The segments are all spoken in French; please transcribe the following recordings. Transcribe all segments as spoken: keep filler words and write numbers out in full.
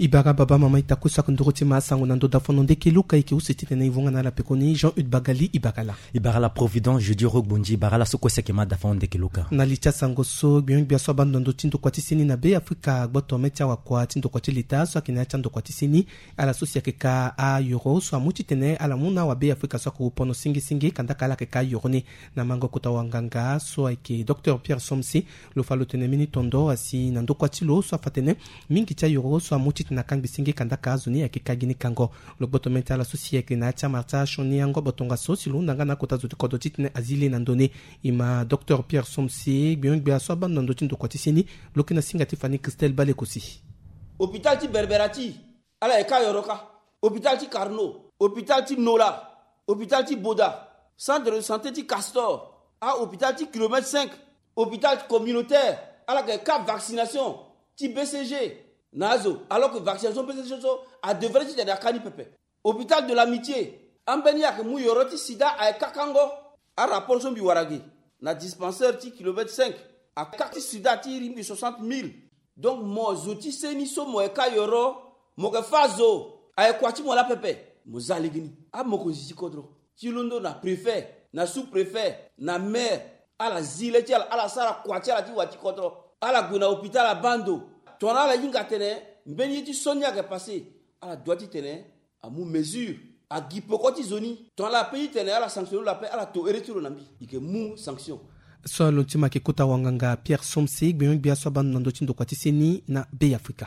Ibara baba mama itakusa kunduroti masango nando dafono ndeke luka iki usitite na ivonga na la pekoni Jean-Hugues Bagali Ibakala. Ibara la Providence Jeudi Rogbonji Ibara la soko sekema dafono ndeke luka. Na licha sango so bien bien so bando ndo tindo kwati sini na be Afrika gboto mecha wa kwa tindo kwati lita so akina chando kwati sini ala sosia keka a euro so amuti tene ala muna wa be Afrika so ko pono singi singi kanda kala keka euro ni na mango kota wanganga so ake Docteur Pierre Somsi lo falo tene mini tondo asi nando kwati lo so afatene mingi cha euro so amuti na kangi singi kanda kazuni ya kikagini kango lo boto menta la sosie kina cha marta shoni yango botonga so silu ndanga na kota zuti kodo titne azile nandone ima Docteur Pierre Somsi bien bien so ban nando tindo kwati sini lo kina singa Tiffany Christelle Balekosi hôpital ti Berberati ala eka yoroka hôpital ti Carnot hôpital ti Nola hôpital ti Boda centre de santé ti Castor a hôpital ti kilomètre cinq hôpital communautaire ala ke cap vaccination ti B C G nazo alors que vaccination B C G so a devrait être da kani pepe hôpital de l'amitié ambeni ak mu yoroti sida a kakango a rapport so bi waragi na dispensaire ti kilomètre cinq a kati sida ti rimbi soixante mille donc mo zoti seni so mo eka yoro mo ke fazo a kwati mo la pepe mo zaligini a mo ko ziti kodro ti londo na préfet na sous-préfet na maire ala zile ti ala sara kwati ala ti wati kodro ala guna hôpital a bando tona la yinga tene mbeni ti sonia ke passé ala doiti tene a mu mesure a gipokoti zoni tona la pays tene ala sanction la paix ala to eretiro nambi ike mu sanction so lontima ke kota wanganga Pierre Somsi bien bien so ban nando tindo kwati seni na Be Africa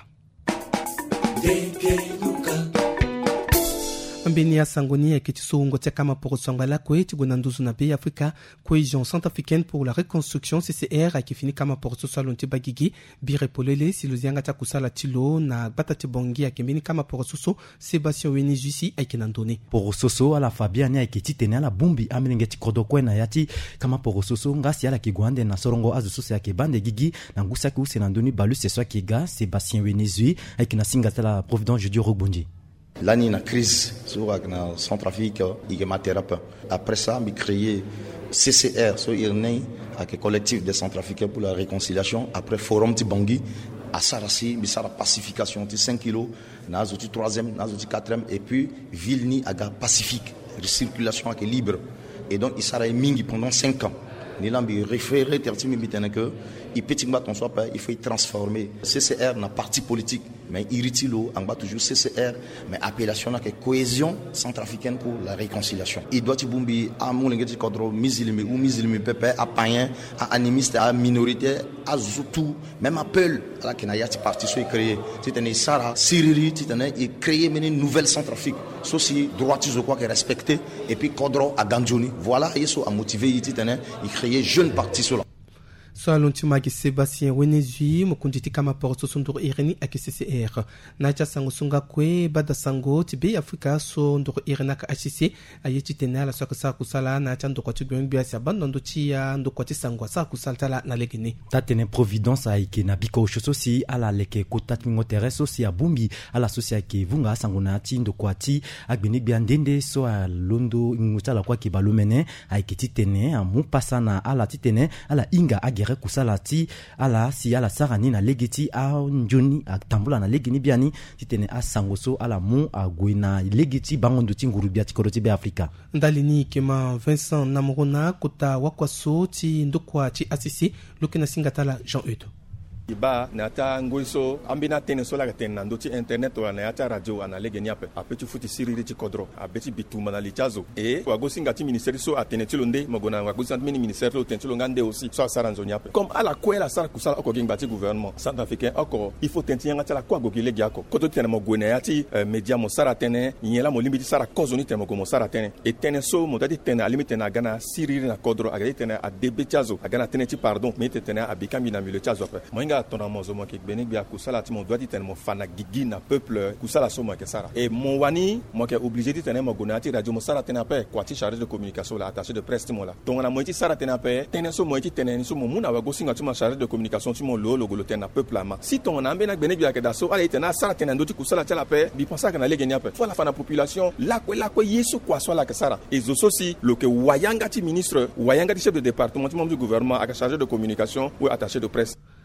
mbeni ya sangoni ya kitisungo tia kama poro sangala kwe tigonanduzu na Be Africa cohésion centrafricaine pour la reconstruction C C R qui finit kama poro so salonti bagigi bire polele siluzianga tia kusala tilo na batati bongi ya kembeni kama poro soso Sébastien Wenizisi aikinandone poro soso ala Fabiani ya kititene ala bumbi amenenge tikodo kwena yati kama poro soso ngasi ala kigwande na sorongo azu soso ya kebande gigi na ngusa ki usenandoni balu c'est soit kiga Sébastien Wenizui aikinasinga tala Providence Jeudi Rogbonji. L'année na crise sur la Centrafrique et ma thérapie. Après ça, j'ai créé C C R, so irné avec le collectif des Centrafricains pour la réconciliation. Après forum Tibangui, à Sarasi, Bissara pacification, cinq kilos, Nazoti troisième, Nazoti quatrième, et puis Vilni Aga Pacifique, circulation avec libre. Et donc il s'est mingi pendant cinq ans. Nilambi référé tertimi bitene que il petit bat on soit pas il faut y transformer C C R na parti politique mais iritilo en bas toujours C C R mais appellation na que cohésion centrafricaine pour la réconciliation il doit tibumbi a mulengeti kodro misilimi ou misilimi pepe a païen a animiste a minorité a zoutou même appel à la kenayati parti so créé c'était Sara Siriri c'était et créer une nouvelle Centrafrique ceci droitisme quoi que respecter et puis kodro à Ganjoni voilà yeso a motivé c'était il créer jeune parti sur so alontima ki Sébastien Wenezui mukunditi kama porto sundur ireni ak C C R na cha sango sunga kwe bada sango tibe Afrika so ndur irena ka H C ayeti tenala so ka sa kusala na cha ndoko tibyo bia sa bando ti ya ndoko ti sango sa kusaltala na legene tatene Providence aike na biko shoso si ala leke kota tingotere so si abumbi ala sosia ke vunga sango na ti ndoko ati agbeni bia ndende so a londo ngutala kwa ke balumene aike titene amu pasana ala titene ala inga age kusalati ala si ala sarani na legeti a njoni a tambula na legini biani titene a sangoso ala mu a gwina legeti bangondo tinguru biati koroti be Afrika ndalini kema Vincent Namorona kota wakwaso ti ndokwa ti asisi lukina singatala Jean-Hugues iba na ta ngoiso ambina tene sola tene ndo ti internet wala na ta radio ana legeni ape apeti futi siriri ti kodro abeti bituma na lichazo e wagosi ngati ministère so atene ti londe magona wagosi ngati mini ministère lo tene ti ngande aussi so sara nzoni ape comme ala ko la sara kusala ko ginga ti gouvernement centrafricain encore il faut tenti ngati la ko gogi legi ako koto tene mo gona ya ti media mo sara tene nyela mo limiti sara kozoni tene mo go mo sara tene e tene so mo dati tene alimite na gana siriri na kodro agati tene a debetiazo agana tene ti pardon mais tene abikami na milo chazo ape moinga tona mozo mo ke beni bia kusala ti mo doit dit mo fana gigi na peuple kusala so mo ke sara et mon wani mo ke obligé dit tene mo gona ti radio mo sara tene ape kwa ti chargé de communication la attaché de presse ti mo la donc na mo ti sara tene ape tene so mo ti tene so mo muna wa go singa ti mo chargé de communication ti mo lo logo lo tene na peuple ama si ton na mbena beni bia ke da so ale tene sara tene ndo ti kusala ti la pe bi pensa que na lege ni ape fo la fana population la ko la ko yesu kwa so la ke sara et zo so si lo ke wayanga ti ministre wayanga ti chef de département ti membre du gouvernement a chargé de communication ou attaché de presse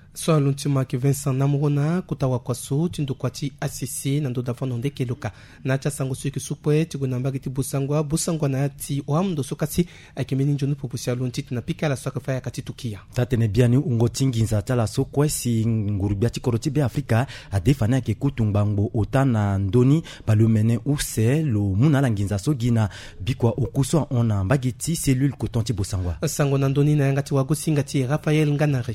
so aluntima ke Vincent Namurona kutawa kwaso tindo kwati A C C na ndo davano ndeke loka na cha sango suki supwe tigunamba giti busangwa busangwa na ti oamdo sokati akimeni njonu popusia luntit na pika la soka faya kati tukia tatene biani ungotingi nzatala sokwe si ngurubia tikoroti be Afrika adefana ke kutumbangbo otana ndoni balumene use lo munala nginza sogina bikwa okuswa ona mbagiti cellule kotonti busangwa sango na ndoni na ngati wagosinga ti Raphaël Nganari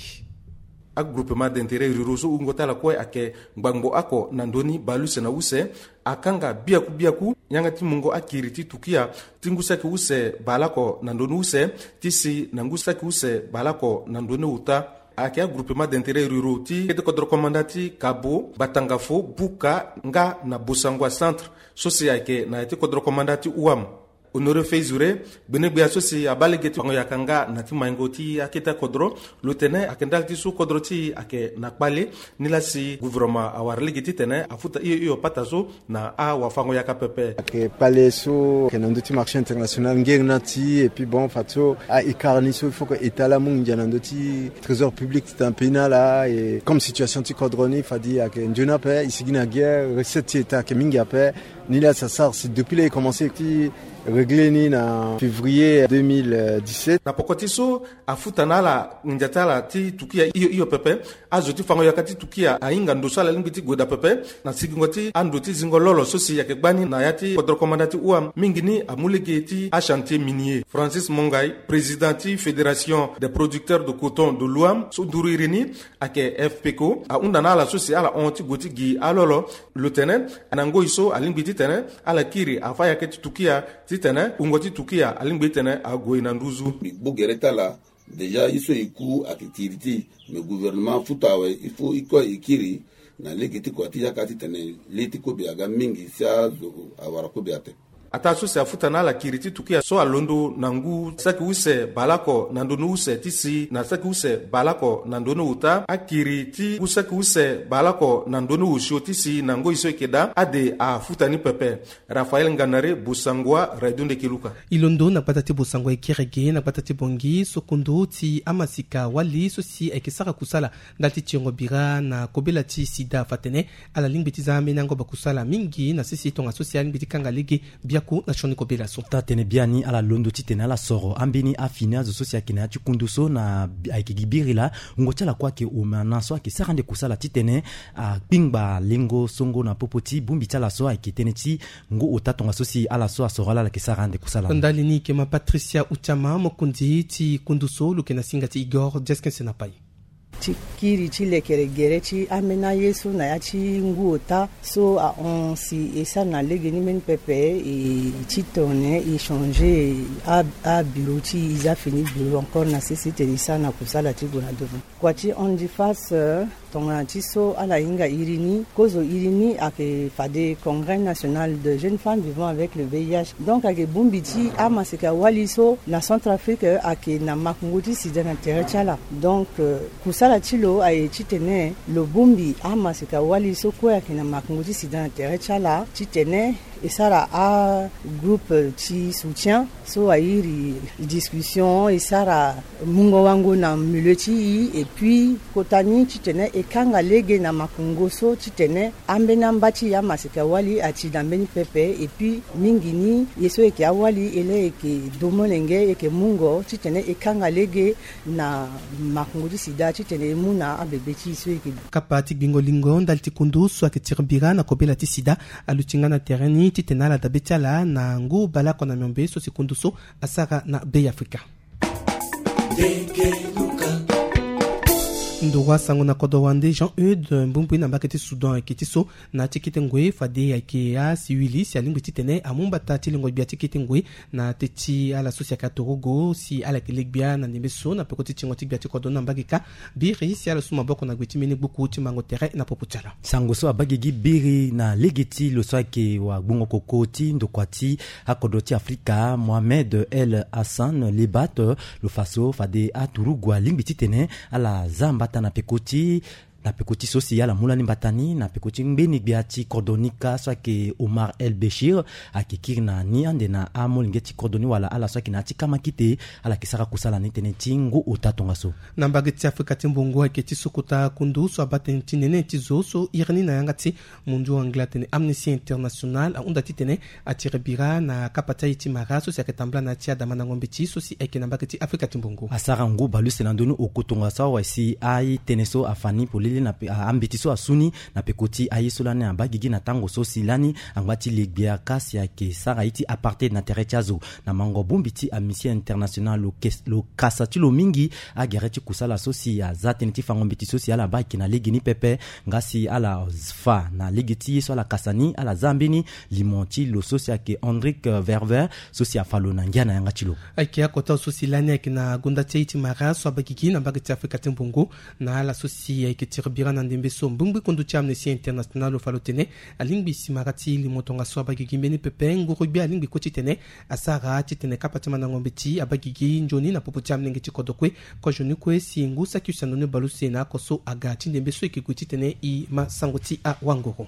ak groupement d'intérêt ruroso ungotala kwe ake mbangbo ako nandoni baluse na use akanga biaku biaku nyangati mungo akiriti tukia tingusaki use balako nandoni use tisi nangusaki use balako nandoni uta ake a groupement d'intérêt ruraux ti kete kodro commandati Kabo Batangafo Buka nga na Busangwa centre sosi ake na ete kodro commandati Uam Honore Feizure bene bia sosi abale geti pango yakanga na ti mangoti aketa kodro lutene akendal ti su kodro ti ake na kpale nila si gouvernement awarle geti tene afuta iyo iyo patazo na a wafango yakapepe ake pale so ke nando ti marché international ngirna ti et puis bon fato a ikarni so il faut que etala mungia nando ti trésor public ti un pénal là et comme situation ti kodroni fadi ake njuna pe isigina guerre recette ti eta ke mingia pe nila ça sort c'est depuis là il commencé ti réglé ni na février deux mille dix-sept na pokoti so afuta nala njatala ti tukia iyo iyo pepe azoti fango yakati tukia ainga ndosala lingiti goda pepe na sigingoti andoti zingololo sosi yakebani na yati kodro commandati uam mingini amulegeti a chantier minier Francis Mongai président ti fédération des producteurs de coton de l'Ouam so duririni ake F P C O a unda nala sosi ala onti goti gi alolo lieutenant anango iso alingiti tene ala kiri afa yakati tukia titene ungoti tukia alingbe tene agoy na nduzu bogereta la déjà iso iku activité le gouvernement futawe il faut iko ikiri na legeti ko ati yakati tene leti ko biaga mingi sia awara ko biate ata so se afuta na la kiriti tukia so alondo nangu saki use balako nandonu use tisi na saki use balako nandonu uta akiriti usaki use balako nandonu usho tisi nango iso ikeda ade afuta ni pepe Raphaël Nganare Busangwa Radio Ndekiluka ilondo na patati Busangwa ikirege na patati bongi sokundo ti amasika wali sosi ekisaka kusala ndati tiongo bira na kobela ti sida fatene ala lingbiti za menango bakusala mingi na sisi tonga social ngbiti kanga ligi bia na choni kobela so tatene biani ala londo titene ala soro ambini afina zo sosia kina ti kunduso na aikigibirila ngotala kwake umana so akisarande kusala titene a pingba lingo songo na popoti bumbi tala so aikitene ti ngo otatonga sosi ala so asorala la kisarande kusala ndali ni kema Patricia Uchama mokundi ti kunduso lukena singa ti Igor Jesken senapai tikiri chilekeregere chi amena yesu na ya chi nguota so a on si esa na legeni men pepe et chitone et changer a a bureau chi ils a fini bureau encore na sisite isa na kusala ti gona devant kwa chi on di face tonga ti so ala inga irini kozo irini ake fade congrès national de jeunes femmes vivant avec le V I H donc ake bumbiti ama seka waliso na Centrafrique ake na makungoti sida na terrechala donc kusala chilo ay chitene lo bumbi ama seka waliso ko ake na makungoti sida na terrechala chitene esara a groupe chi soutien so airi discussion esara mungo wango na muleti et puis kotani chitene ekanga lege na makungoso chitene ambena mbati ya masika wali ati dambeni pepe et puis mingini yeso eke awali ele eke domolenge eke mungo chitene ekanga lege na makungoti sida chitene muna abebeti yeso eke kapati bingo lingo ndalti kundu so ake tirbira na kobela ti sida alutinga na tereni titena la dabetiala na ngu balako na myombe so sikunduso asara na Bay Africa ndwa sango na kodo wande Jean-Eudes mbumbu na mbaketi Soudan ekitiso na tikite ngwe fade yake ya siwili si alingwe titene amumba tati lingwe bia tikite ngwe na teti ala sosia katorogo si ala kelegbia na nebeso na pekoti tingo tikbia tikodo na mbagika biri si ala suma boko na gweti mene buku timango tere na poputala sango so abagigi biri na legeti lo swake wa bungo kokoti ndokwati akodoti Afrika Mohamed El Hassan Libat lo faso fade aturugwa lingbi titene ala zamba na pekoti na pekoti sosi ya la mulani batani na pekoti mbeni biati kordonika so ke Omar El Béchir akikiri na ni ande na amol ngeti kordoni wala ala so kina tikama kite ala kisaka kusala ni teneti ngu utatonga so na mbageti Afrika timbongo aketi sukuta kundu so abaten tinene tizo so irni na yangati mundu anglatene Amnesty International unda titene atirebira na kapata iti maraso so yaketambla na tia damana ngombe ti so si eke na mbageti Afrika timbongo asara ngu baluse na ndonu okutonga sa wasi ai teneso afani polili na ambitiso asuni na pekoti ayisolane ambagigi na tango so silani angwati legbia kasi ya ke sara iti apartheid na terechazo na mango bumbiti Amnesty International lo, kes, lo kasatilo mingi agereti kusala sosi ya zateniti fangombiti sosi ala baki na ligini pepe ngasi ala fa na ligiti so ala kasani ala zambini limonti lo sosi ya ke Hendrik Verver sosi ya falo na ngiana yanga chilo aiki ya kota sosi lani ya kina gunda teiti mara so abagigi na mbageti Afrika timbongo na ala sosi ya ke tirbira na ndembe so mbungbi konduti Amnesty International lo falo tene alingbi simarati limotonga so abagigi mbeni pepe ngurubi alingbi koti tene asara titene kapatima na ngombe ti abagigi njoni na popoti amnenge ti kodokwe ko joni kwe si ngu sakusano ne baluse na koso aga ti ndembe so ikikuti tene i masangoti a wangoro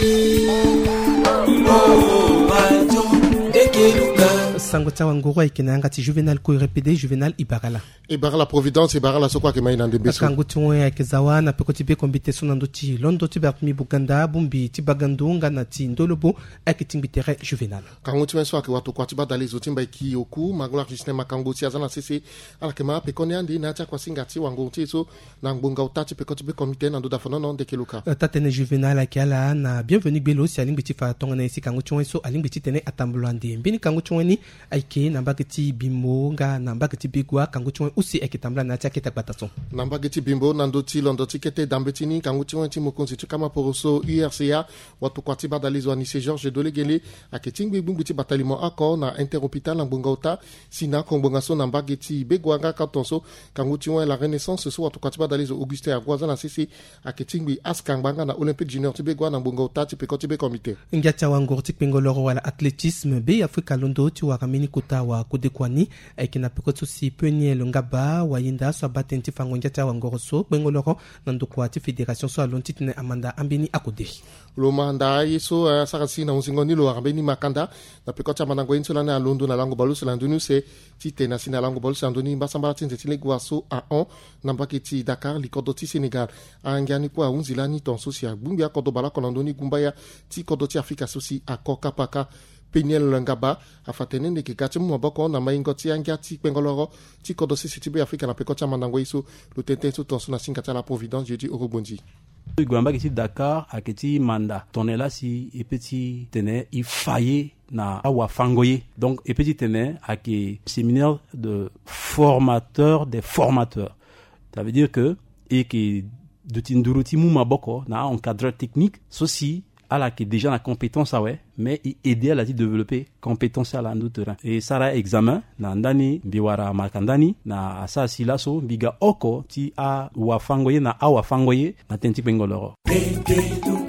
sangota wangoro ikenanga ti Juvenal ko répété Juvenal Ibarala Ibarala Providence Ibarala sokwa ke mai na ndembe so kanguti ngwe ya kezawa na pekoti be kombite so nando ti londo ti bertmi buganda bumbi ti bagandunga na ti ndolobo akitingbitere Juvenal kanguti menso ke watu kwati badali zo timba ki yoku magula kisne makanguti azana sisi ala ke ma pekoni andi na cha kwa singati wangonti so na ngbonga utati pekoti be komite na ndoda fono non de keluka tatene Juvenal akala na bienvenue belo si alingbiti fa tonga na isi kanguti ngwe so alingbiti tene atambulande mbini kanguti ngwe ni aike na mbakiti bimbo nga na mbakiti bigwa kanguti ngwe usi ekitambla na tia keta batason na mbakiti bimbo na ndoti londoti kete dambetini kanguti ngwe ti mokonzi tu kama poroso U R C A watu kwati badalizo ani se Georges Dolegele aketingbi bumbuti batalimo ako na interhopital ngbonga uta sina kongbonga so na mbakiti begwa nga katonso kanguti ngwe la renaissance so watu kwati badalizo Augustin Agwaza na sisi aketingbi askanganga na Olympique Junior ti begwa na ngbonga uta ti pekoti be komite ngata wangor ti pengoloro wala athlétisme be Afrika londo ti wakamini kuta wa kudekwani ekina pekoti si peniel ngaba wayinda so batenti fango ngata wangor so pengoloro nandukwa ti fédération so alonti tene amanda ambeni akode lo manda yeso uh, sarasi na unzingoni lo ambeni makanda na pekoti amanango insola na londo na lango balusi landunu se ti tena sina lango balusi landunu mbasambala tinze ti legwa so a on na mbaketi Dakar likodo ti Sénégal angani kwa unzilani ton sosi bumbi akodo bala kolandoni gumbaya ti kodo ti Afrika sosi akoka paka Peniel Ngaba afatene ne kikati mu maboko na maingoti angati pengoloro ti kodo sisi ti be Afrika na pekoti amanango iso lo tente so ton so na singata la Providence jeudi Orobondi Gwamba kiti Dakar aketi manda tonela si epeti tene i faye na awa fangoye donc epeti tene ake séminaire de formateur des formateurs ça veut dire que et que de tinduruti mu maboko na encadreur technique ceci à la qui déjà la compétence à ouais mais aider à la développer compétence à l'ando terrain et ça ra examen na ndani biwara makandani na asa silaso biga oko ti a wa fangoye na a wa fangoye na tenti pengoloro